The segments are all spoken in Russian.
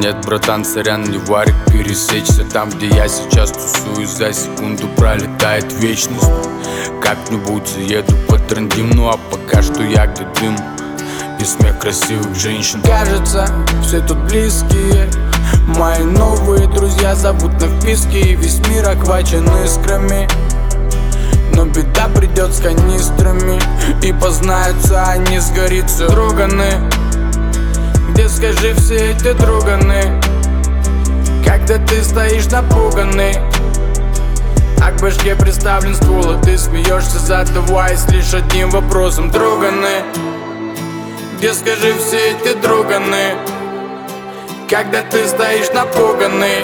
Нет, братан, сорян, не варик, пересечься. Там, где я сейчас тусуюсь, за секунду пролетает вечность. Как-нибудь заеду, потрындим, ну а пока что я где дым и смех красивых женщин. Кажется, все тут близкие. Мои новые друзья зовут на вписки, и весь мир охвачен искрами. Но беда придет с канистрами, и познаются они сгорится. Друганы, где, скажи, все эти друганы? Когда ты стоишь напуганный, а к башке приставлен ствол, и ты смеешься, задаваясь лишь одним вопросом. Друганы, где, скажи, все эти друганы? Когда ты стоишь напуганный,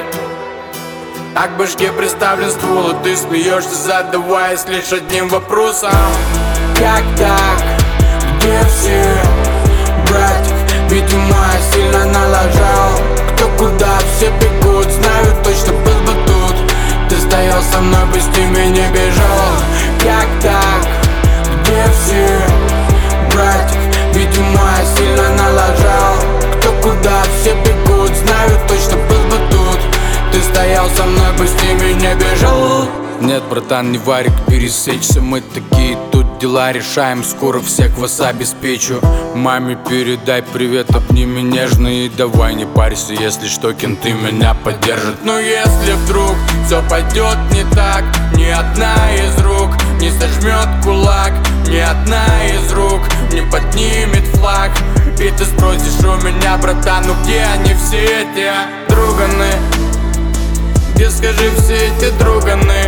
а к башке приставлен ствол, и ты смеешься, задаваясь лишь одним вопросом. Как так? Где все? Братик, видимо, сильно налажал. Кто куда, все бегут, знаю точно, был бы тут. Ты стоял со мной, без тебя не бежал. Как так? Где все? Братик, видимо, сильно налажал. Кто куда, все бегут, знаю точно, был бы тут. Ты стоял со мной, без тебя не бежал. Нет, братан, не варик, пересечься. Мы такие тут дела решаем. Скоро всех вас обеспечу. Маме передай привет, обними нежно. И давай не парься, если что, кенты меня поддержат. Но если вдруг все пойдет не так, ни одна из рук не сожмет кулак, ни одна из рук не поднимет флаг. И ты спросишь у меня, братан, ну где они все эти друганы? Где, скажи, все эти друганы?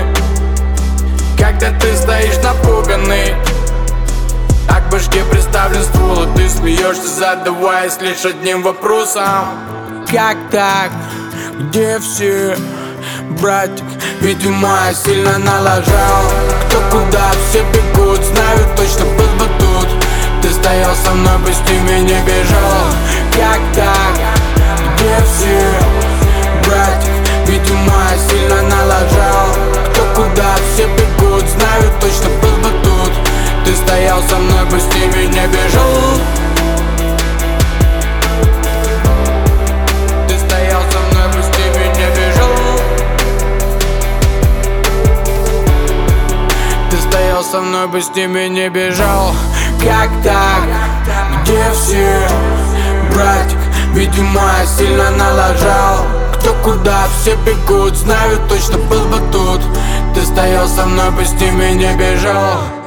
Когда ты стоишь напуганный, а к башке приставлен ствол, и ты смеешься, задаваясь лишь одним вопросом. Как так? Где все? Братик, видимо, сильно налажал. Кто куда, все бегут, знаю точно, был бы тут. Ты стоял со мной, без тебя не бежал. Как так? Где все? Братик, видимо, сильно налажал. Кто куда, все бегут, знаю точно, был бы тут. Ты стоял со мной, без тебя не бежал. Ты стоял со мной, без тебя не бежал. Ты стоял со мной, без тебя не бежал. Как так? Где все? Братик, видимо, сильно налажал. Кто куда, все бегут, знаю точно, был бы тут. Ты стоял со мной, без тебя не бежал.